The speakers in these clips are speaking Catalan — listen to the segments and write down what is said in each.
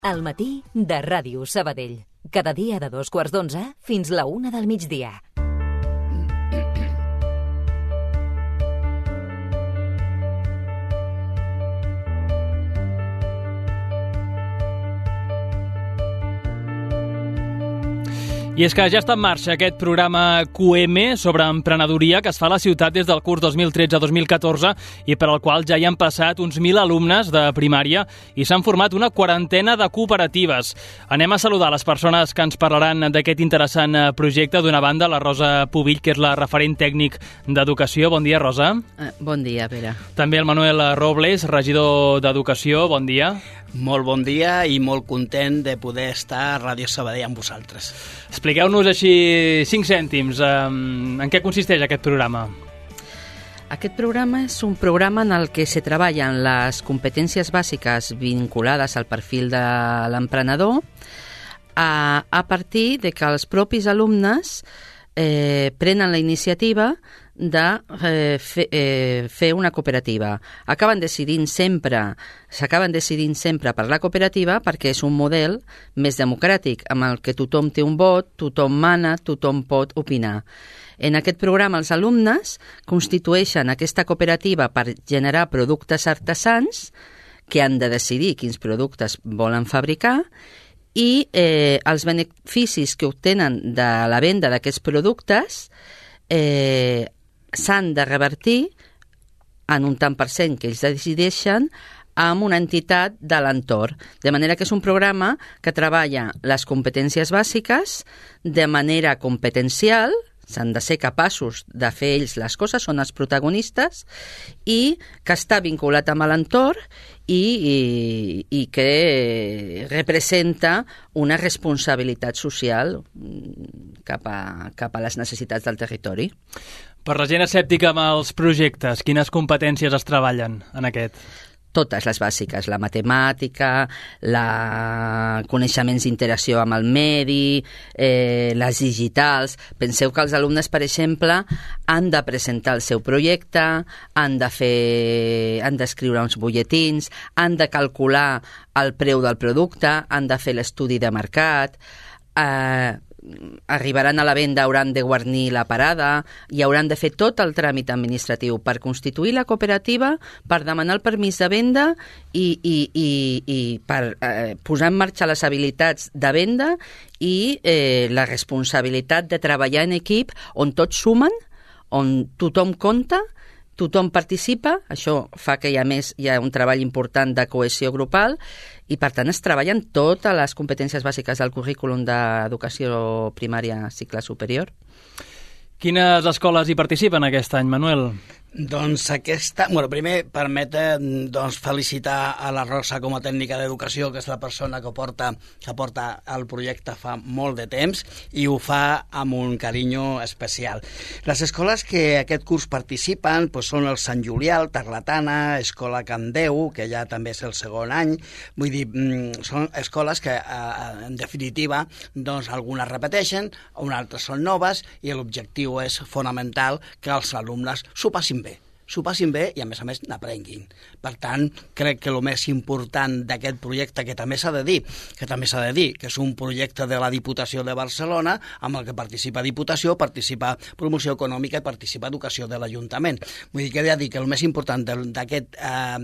Al matí de Ràdio Sabadell. Cada dia de 2:15 fins la 1 del migdia. I és que ja està en marxa aquest programa QM sobre emprenedoria que es fa a la ciutat des del curs 2013-2014 i per al qual ja hi han passat uns 1.000 alumnes de primària i s'han format una quarantena de cooperatives. Anem a saludar les persones que ens parlaran d'aquest interessant projecte. D'una banda, la Rosa Pubill, que és la referent tècnic d'Educació. Bon dia, Rosa. Bon dia, Pere. També el Manuel Robles, regidor d'Educació. Bon dia. Molt bon dia i molt content de poder estar a Ràdio Sabadell amb vosaltres. Expliqueu-nos així 5 cèntims. En què consisteix aquest programa? Aquest programa és un programa en el que se treballen les competències bàsiques vinculades al perfil de l'emprenedor a partir de que els propis alumnes prenen la iniciativa de fer una cooperativa. S'acaben decidint sempre per la cooperativa perquè és un model més democràtic, amb el que tothom té un vot, tothom mana, tothom pot opinar. En aquest programa els alumnes constitueixen aquesta cooperativa per generar productes artesans que han de decidir quins productes volen fabricar i els beneficis que obtenen de la venda d'aquests productes s'han de revertir en un tant per cent que ells decideixen amb una entitat de l'entorn. De manera que és un programa que treballa les competències bàsiques de manera competencial, s'han de ser capaços de fer ells les coses, són els protagonistes, i que està vinculat amb l'entorn i que representa una responsabilitat social cap a les necessitats del territori. Per la gent escèptica amb els projectes, quines competències es treballen en aquest? Totes les bàsiques, la matemàtica, coneixements d'interacció amb el medi, les digitals. Penseu que els alumnes, per exemple, han de presentar el seu projecte, han d'escriure uns butlletins, han de calcular el preu del producte, han de fer l'estudi de mercat, arribaran a la venda, hauran de guarnir la parada i hauran de fer tot el tràmit administratiu per constituir la cooperativa, per demanar el permís de venda i per posar en marxa les habilitats de venda i la responsabilitat de treballar en equip on tots sumen, on tothom compta, tothom participa. Això fa que hi ha un treball important de cohesió grupal i, per tant, es treballen totes les competències bàsiques del currículum d'educació primària cicle superior. Quines escoles hi participen aquest any, Manuel? Doncs primer permet felicitar a la Rosa com a tècnica d'educació, que és la persona que porta el projecte fa molt de temps i ho fa amb un carinyo especial. Les escoles que aquest curs participen són el Sant Julià, el Tarlatana, Escola Can Déu, que ja també és el segon any. Vull dir, són escoles que en definitiva algunes repeteixen, unes altres són noves i l'objectiu és fonamental que els alumnes s'ho passin bé i, a més, n'aprenguin. Per tant, crec que el més important d'aquest projecte, que també s'ha de dir que és un projecte de la Diputació de Barcelona, amb el que participa Diputació, participa Promoció Econòmica i participa Educació de l'Ajuntament. Vull dir que he de dir que el més important d'aquest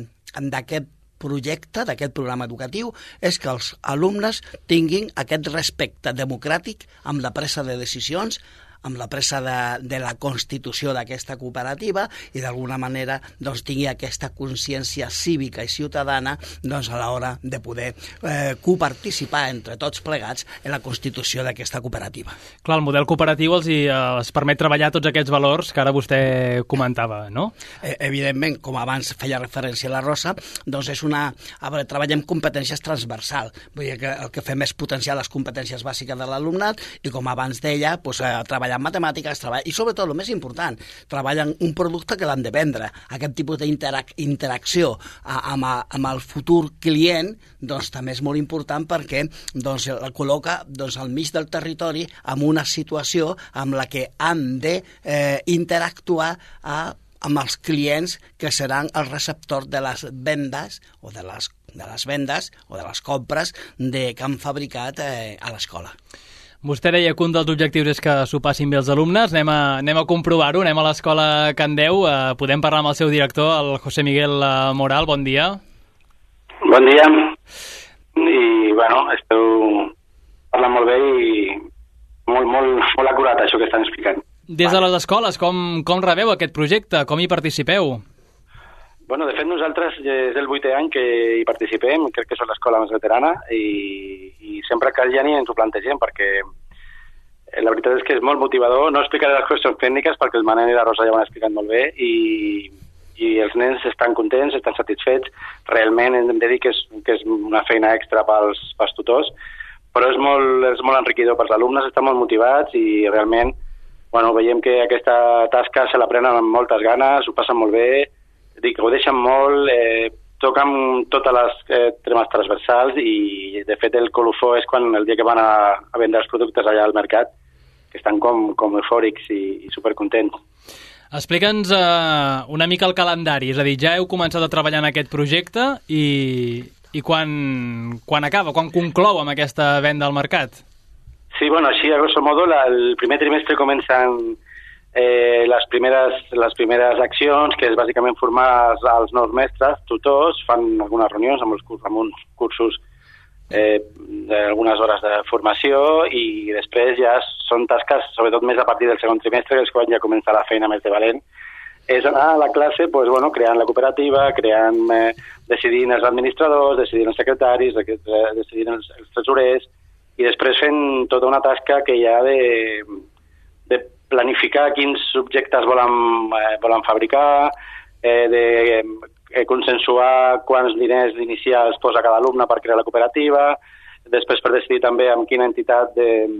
projecte, d'aquest programa educatiu, és que els alumnes tinguin aquest respecte democràtic amb la presa de decisions, amb la presa de la constitució d'aquesta cooperativa i d'alguna manera tingui aquesta consciència cívica i ciutadana a l'hora de poder coparticipar entre tots plegats en la constitució d'aquesta cooperativa. Clar, el model cooperatiu els permet treballar tots aquests valors que ara vostè comentava, no? Evidentment, com abans feia referència a la Rosa, treballem competències transversals. Vull dir que el que fem és potenciar les competències bàsiques de l'alumnat i, com abans deia, treballar en matemàtiques, i sobretot, el més important, treballen un producte que l'han de vendre. Aquest tipus d'interacció amb el futur client també és molt important perquè el col·loca al mig del territori en una situació amb la que han d'interactuar a amb els clients que seran els receptors de les vendes o de les vendes o de les compres que han fabricat a l'escola. Vostè deia que un dels objectius és que s'ho passin bé els alumnes. Anem a comprovar-ho, anem a l'escola Can Deu. Podem parlar amb el seu director, el José Miguel Moral. Bon dia. Bon dia. I, bueno, esteu parlant molt bé i molt acurat, això que estan explicant. Des de les escoles, com rebeu aquest projecte? Com hi participeu? Bueno, de fet, nosaltres és el 8è any que hi participem, crec que és l'escola més veterana, i sempre que hi ha ens ho plantegem, perquè la veritat és que és molt motivador. No explicaré les qüestions tècniques, perquè el Manel i la Rosa ja ho han explicat molt bé, i els nens estan contents, estan satisfets. Realment hem de dir que és una feina extra pels tutors, però és molt enriquidor pels alumnes, estan molt motivats i realment veiem que aquesta tasca se l'aprenen amb moltes ganes, ho passen molt bé, ho deixen molt, toquen totes les temes transversals i, de fet, el colofó és quan el dia que van a vendre els productes allà al mercat, que estan com eufòrics i supercontents. Explica'ns una mica el calendari, és a dir, ja heu començat a treballar en aquest projecte i quan acaba, quan conclou amb aquesta venda al mercat? Sí, així, a grosso modo, el primer trimestre comencen les primeres accions, que és bàsicament formar els nous mestres, tutors, fan algunes reunions amb uns cursos d'algunes hores de formació i després ja són tasques, sobretot més a partir del segon trimestre, que és quan ja comença la feina més de valent. És anar a la classe creant la cooperativa, decidint els administradors, decidint els secretaris, decidint els tresorers i després fent tota una tasca que hi ha de planificar quins objectes volen fabricar, de consensuar quants diners inicials posa cada alumne per crear la cooperativa, després per decidir també a quina entitat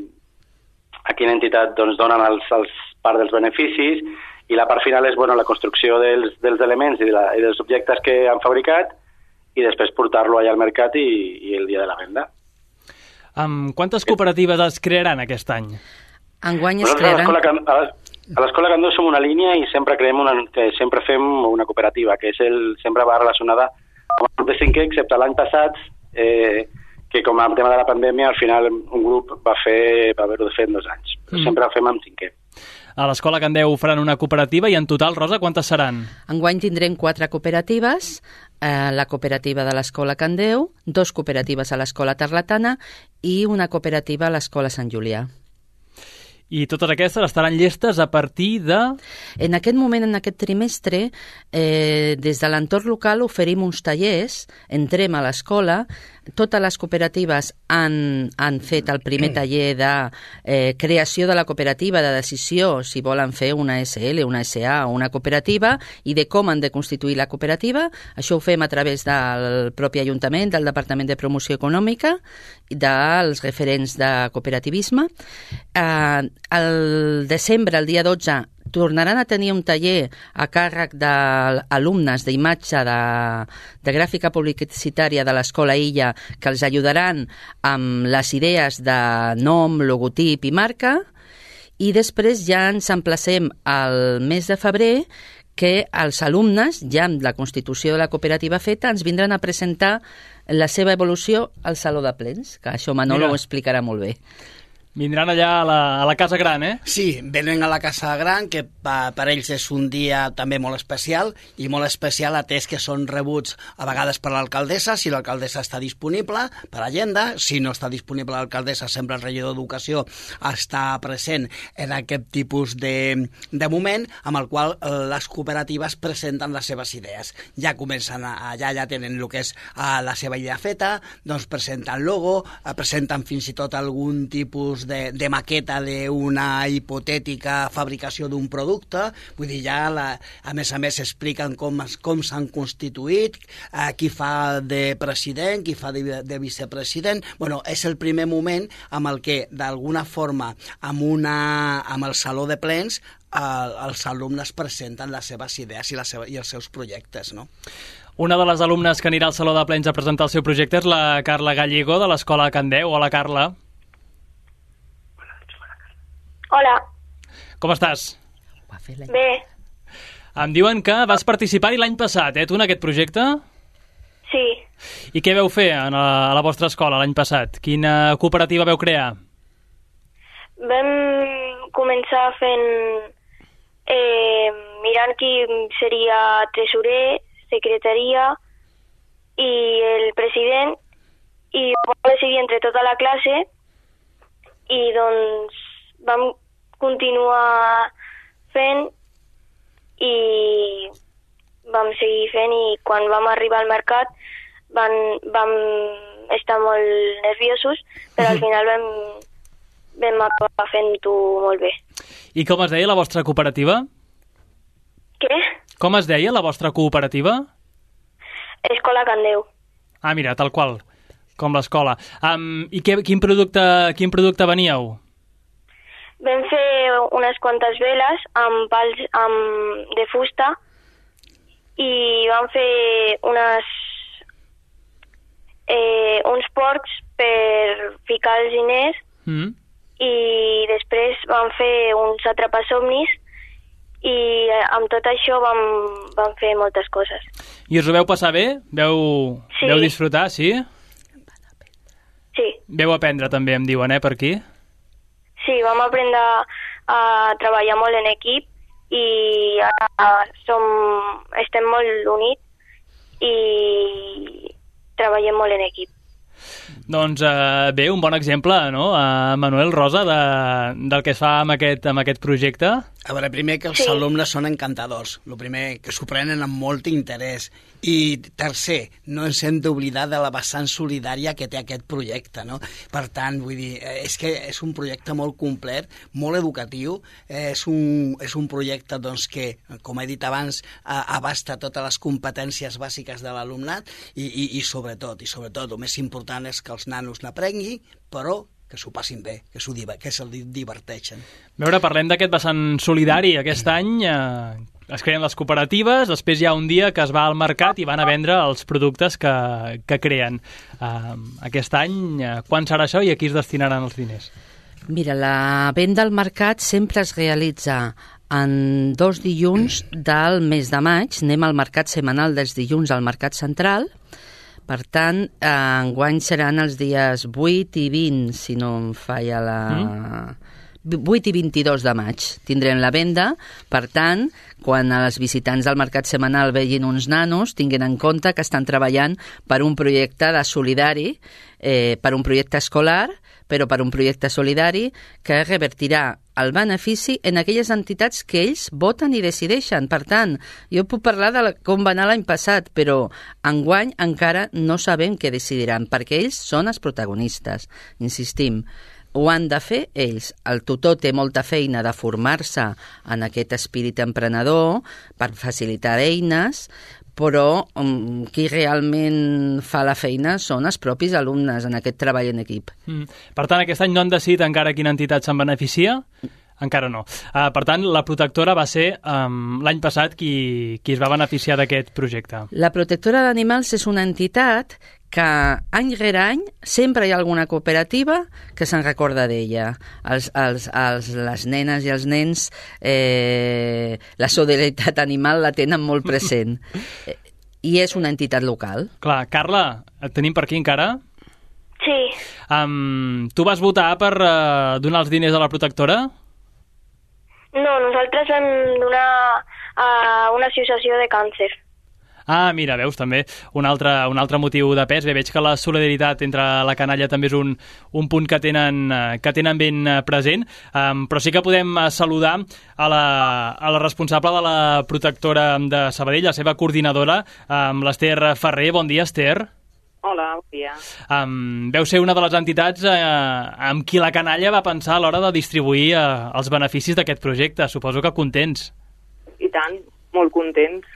donen part dels beneficis, i la part final és la construcció dels elements i dels objectes que han fabricat i després portar-lo allà al mercat i el dia de la venda. Quantes cooperatives es crearan aquest any? Enguany es crearan... A l'Escola Can Deu som una línia i sempre fem una cooperativa, que sempre va relacionada amb el grup de 5è, excepte l'any passat, que com a tema de la pandèmia, al final un grup va haver-ho de fer en 2 anys. Però sempre ho fem amb 5è. A l'Escola Can Deu faran una cooperativa i en total, Rosa, quantes seran? Enguany tindrem 4 cooperatives, la cooperativa de l'Escola Can Deu, 2 cooperatives a l'Escola Tarlatana i una cooperativa a l'Escola Sant Julià. I totes aquestes estaran llestes a partir de... En aquest moment, en aquest trimestre, des de l'entorn local oferim uns tallers, entrem a l'escola, totes les cooperatives han fet el primer taller de creació de la cooperativa, de decisió, si volen fer una SL, una SA o una cooperativa, i de com han de constituir la cooperativa. Això ho fem a través del propi Ajuntament, del Departament de Promoció Econòmica, dels referents de cooperativisme. Al desembre, el dia 12, tornaran a tenir un taller a càrrec d'alumnes d'imatge de gràfica publicitària de l'Escola Illa, que els ajudaran amb les idees de nom, logotip i marca, i després ja ens emplacem al mes de febrer que els alumnes, ja amb la constitució de la cooperativa feta, ens vindran a presentar la seva evolució al Saló de Plens, que això Manolo ho explicarà molt bé. Vindran allà a la Casa Gran, eh? Sí, venen a la Casa Gran, que per ells és un dia també molt especial, i molt especial atès que són rebuts a vegades per l'alcaldessa, si l'alcaldessa està disponible per agenda, si no està disponible l'alcaldessa, sempre el regidor d'Educació està present en aquest tipus de moment, amb el qual les cooperatives presenten les seves idees. Ja comencen allà, ja tenen el que és la seva idea feta, doncs presenten logo, presenten fins i tot algun tipus de maqueta d'una hipotètica fabricació d'un producte, vull dir, ja a més expliquen com s'han constituït, qui fa de president, qui fa de vicepresident. Bueno, és el primer moment amb el que, d'alguna forma, amb el Saló de Plens, els alumnes presenten les seves idees i els seus projectes, no? Una de les alumnes que anirà al Saló de Plens a presentar el seu projecte és la Carla Gallego, de l'Escola Can Deu. Hola, Carla. Hola. Com estàs? Bé. Em diuen que vas participar-hi l'any passat, tu, en aquest projecte? Sí. I què veu fer a la vostra escola l'any passat? Quina cooperativa veu crear? Vam començar fent... mirant qui seria tresorer, secretaria i el president, i vam decidir entre tota la classe i doncs vam continuar fent i vam seguir fent, i quan vam arribar al mercat vam estar molt nerviosos, però al final vam acabar fent-ho molt bé. I com es deia la vostra cooperativa? Què? Com es deia la vostra cooperativa? Escola Candeu. Ah, mira, tal qual, com l'escola. I quin producte veníeu? Vam fer unes quantes veles amb pals de fusta i vam fer uns porcs per ficar els diners i després vam fer uns atrapasomnis i amb tot això vam fer moltes coses. I us ho veu passar bé? Veu disfrutar, sí? Sí. Veu aprendre també, em diuen, per aquí? Sí, vam aprendre a treballar molt en equip i ara estem molt units i treballem molt en equip. Doncs bé, un bon exemple, no?, Manuel, Rosa, del que es fa amb aquest projecte. A veure, primer que els alumnes són encantadors, el primer que s'ho prenen amb molt interès, i tercer, no ens hem d'oblidar de la vessant solidària que té aquest projecte, no? Per tant, vull dir, és que és un projecte molt complet, molt educatiu, és un projecte doncs, que, com he dit abans, abasta totes les competències bàsiques de l'alumnat i sobretot, el més important és que els nanos n'aprenguin, però que s'ho passin bé, que se'l diverteixen. A veure, parlem d'aquest vessant solidari. Aquest any es creen les cooperatives, després hi ha un dia que es va al mercat i van a vendre els productes que creen. Aquest any, quan serà això i a qui es destinaran els diners? Mira, la venda al mercat sempre es realitza en 2 dilluns del mes de maig. Anem al mercat setmanal dels dilluns al mercat central. Per tant, enguany seran els dies 8 i 20, si no em falla 8 i 22 de maig tindrem la venda. Per tant, quan els visitants del mercat setmanal vegin uns nanos, tinguin en compte que estan treballant per un projecte de solidari, per un projecte escolar, però per un projecte solidari que revertirà el benefici en aquelles entitats que ells voten i decideixen. Per tant, jo puc parlar de com va anar l'any passat, però enguany encara no sabem què decidiran, perquè ells són els protagonistes. Insistim, ho han de fer ells. El tutor té molta feina de formar-se en aquest espírit emprenedor per facilitar eines, però qui realment fa la feina són els propis alumnes en aquest treball en equip. Per tant, aquest any no han decidit encara quina entitat se'n beneficia? Encara no. Per tant, la protectora va ser l'any passat qui es va beneficiar d'aquest projecte. La protectora d'animals és una entitat que any rere any sempre hi ha alguna cooperativa que se'n recorda d'ella. Les nenes i els nens la solidaritat animal la tenen molt present. I és una entitat local. Clar, Carla, et tenim per aquí encara? Sí. Tu vas votar per donar els diners a la protectora? No, nosaltres vam donar a una associació de càncer. Ah, mira, veus, també un altre motiu de pes. Bé, veig que la solidaritat entre la canalla també és un punt que tenen ben present, però sí que podem saludar a la responsable de la protectora de Sabadell, la seva coordinadora, l'Ester Ferrer. Bon dia, Ester. Hola, bon dia. Veu ser una de les entitats amb qui la canalla va pensar a l'hora de distribuir els beneficis d'aquest projecte. Suposo que contents. I tant, molt contents.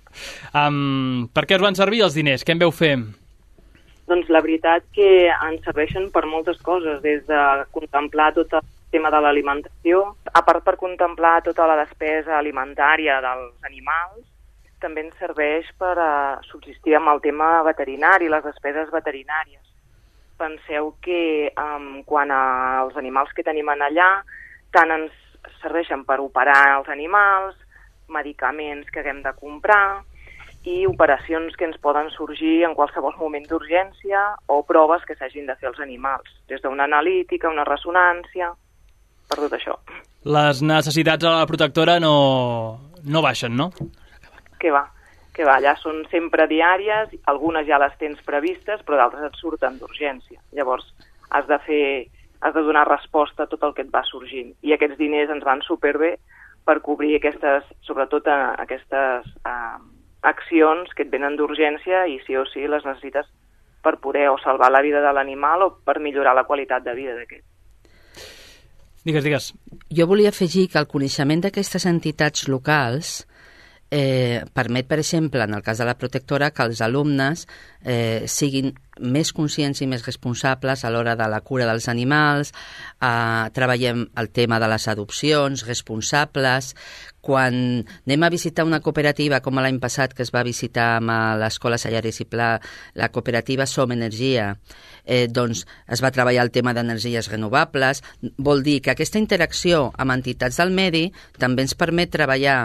Per què us van servir els diners? Què en veu fer? Doncs la veritat que ens serveixen per moltes coses, des de contemplar tot el tema de l'alimentació, a part per contemplar tota la despesa alimentària dels animals, també ens serveix per subsistir amb el tema veterinari, les despeses veterinàries. Penseu que quan els animals que tenim allà tant ens serveixen per operar els animals, medicaments que haguem de comprar i operacions que ens poden sorgir en qualsevol moment d'urgència o proves que s'hagin de fer als animals, des d'una analítica, una ressonància, per tot això. Les necessitats a la protectora no baixen, no? Que va, allà són sempre diàries, algunes ja les tens previstes, però d'altres et surten d'urgència. Llavors has de donar resposta a tot el que et va sorgint. I aquests diners ens van superbé per cobrir sobretot aquestes accions que et venen d'urgència i sí o sí les necessites per poder o salvar la vida de l'animal o per millorar la qualitat de vida d'aquest. Digues. Jo volia afegir que el coneixement d'aquestes entitats locals permet, per exemple, en el cas de la protectora, que els alumnes siguin més conscients i més responsables a l'hora de la cura dels animals, treballem el tema de les adopcions, responsables. Quan anem a visitar una cooperativa, com l'any passat que es va visitar amb l'Escola Sallares i Pla, la cooperativa Som Energia, doncs es va treballar el tema d'energies renovables. Vol dir que aquesta interacció amb entitats del medi també ens permet treballar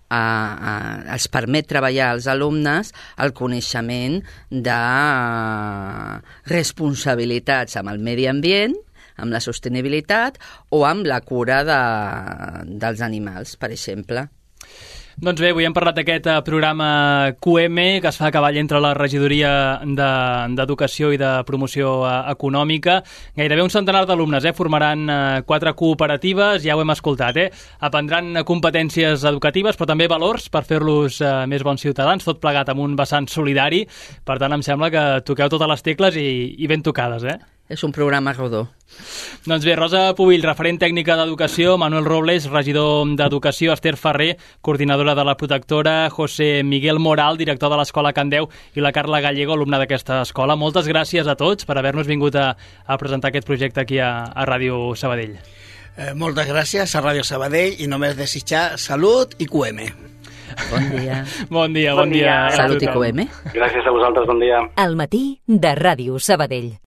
als alumnes el coneixement de responsabilitats amb el medi ambient, amb la sostenibilitat o amb la cura dels animals, per exemple. Doncs bé, avui hem parlat d'aquest programa QM que es fa a cavall entre la Regidoria d'Educació i de Promoció Econòmica. Gairebé un centenar d'alumnes formaran 4 cooperatives, ja ho hem escoltat. Aprendran competències educatives però també valors per fer-los més bons ciutadans, tot plegat amb un vessant solidari. Per tant, em sembla que toqueu totes les tecles i ben tocades, És un programa rodó. Doncs bé, Rosa Pubill, referent tècnica d'Educació, Manuel Robles, regidor d'Educació, Esther Ferrer, coordinadora de la protectora, José Miguel Moral, director de l'Escola Can Deu, i la Carla Gallego, alumna d'aquesta escola. Moltes gràcies a tots per haver-nos vingut a presentar aquest projecte aquí a Ràdio Sabadell. Moltes gràcies a Ràdio Sabadell i només desitjar salut i QM. Bon dia. Bon dia. Salut i QM. Gràcies a vosaltres, bon dia. Al matí de Ràdio Sabadell.